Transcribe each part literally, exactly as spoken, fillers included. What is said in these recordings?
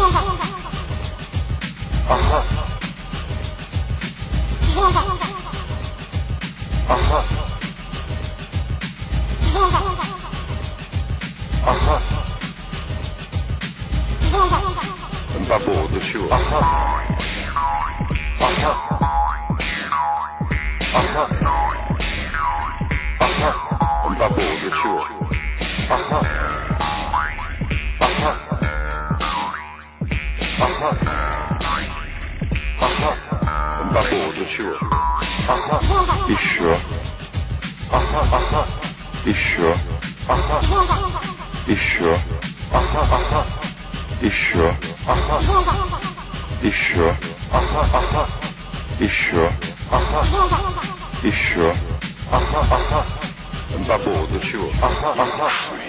Ага. Ага. Ага. По поводу чего? Ага. Ага. Ага. Ага. По поводу чего? Ага. Ага. Ага. Ага. По поводу чего? Ага. Еще. Ага. Ага. Еще. Ага. Еще. Ага. Ага. Еще. Ага. Еще. Ага. Ага. Еще. Ага. Еще. Ага. Ага. По поводу чего? Ага. Ага.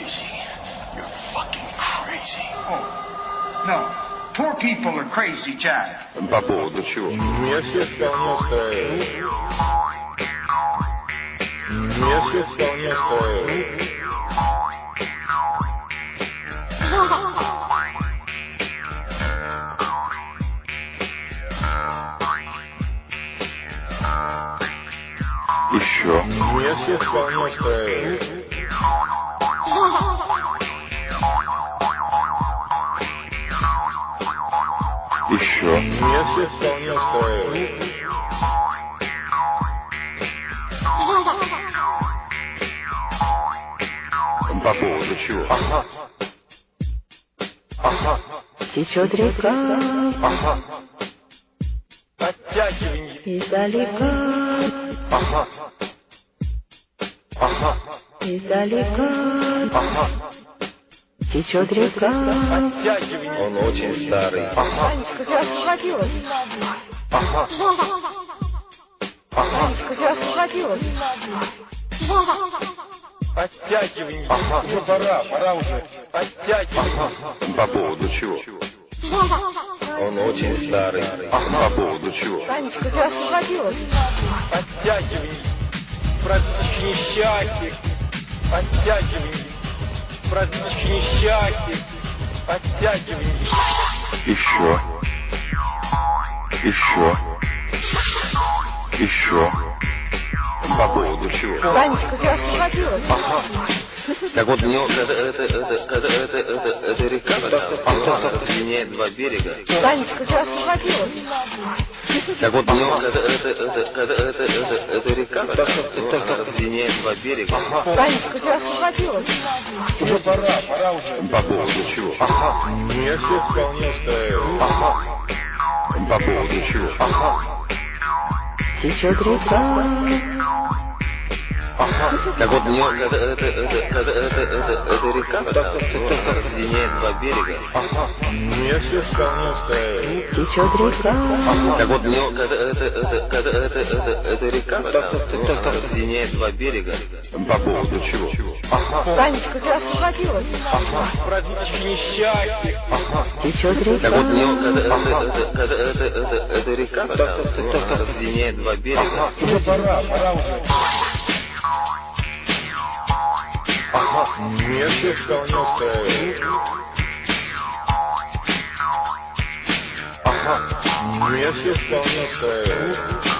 No, poor people are crazy, Jack. По поводу чего? Меня все вполне устраивает. Меня все вполне устраивает. Еще. Меня все вполне устраивает. Еще. Меня все вполне устраивает. По поводу чего? Ага. Ага. Течет река Ага. Подтягивание. издалека, Ага. Ага. издалека. Ага. Течет река. Подтягивание. Он очень старый. Ага. Анечка, ты освободилась. Ага. Ага. Анечка, ты освободилась. Подтягивание. Ага. Уже пора, пора уже. Подтягивание. Ага. По поводу чего? Он очень старый. Ага. По поводу чего? Анечка, ты освободилась. Подтягивание. Праздничное счастье. Подтягивание. Праздничное счастье. Подтягивание. Еще. Еще. Еще. По поводу чего? Анечка, ты освободилась. Ага. Так вот, у него, когда это, это, когда это, это, это река, она соединяет два берега. Анечка, ты освободилась. Так вот, у него, когда это, это, когда это, это, это река, она соединяет два берега. Анечка, ты освободилась. Уже пора, пора уже. По поводу чего? Ага. Меня все вполне устраивает. Ага. По поводу чего? Ага. Течет река. Ага. Так вот, у него, когда это, это, когда это, это, это река, она соединяет два берега. Ага. Меня все вполне устраивает. Течет река. Так вот, у него, когда это, это, когда это, это, это река, она соединяет два берега. По поводу чего? Ага. Анечка, ты освободилась. Ага. Праздничное счастье. Ага. Течет Так вот, у него, река. когда это, это, когда это, это, это река, она соединяет два берега. Уже пора, пора уже. Ага. Меня все вполне устраивает. Ага. Меня все вполне устраивает.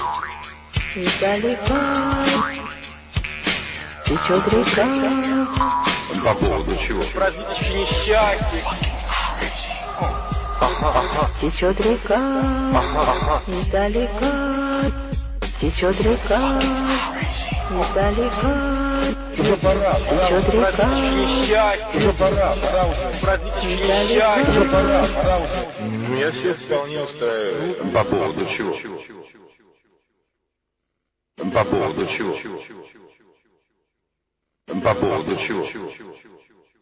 Издалека. Течет река. По поводу чего? Праздничное счастье. Ага. Ага. Течет река. Ага. Издалека. Течет река. Издалека. Уже пора, пора Течет уже. река. Праздничное счастье. Уже пора, пора уже. Праздничное счастье. Уже пора, пора уже. Меня все вполне устраивает. По поводу чего? По поводу чего? По поводу чего?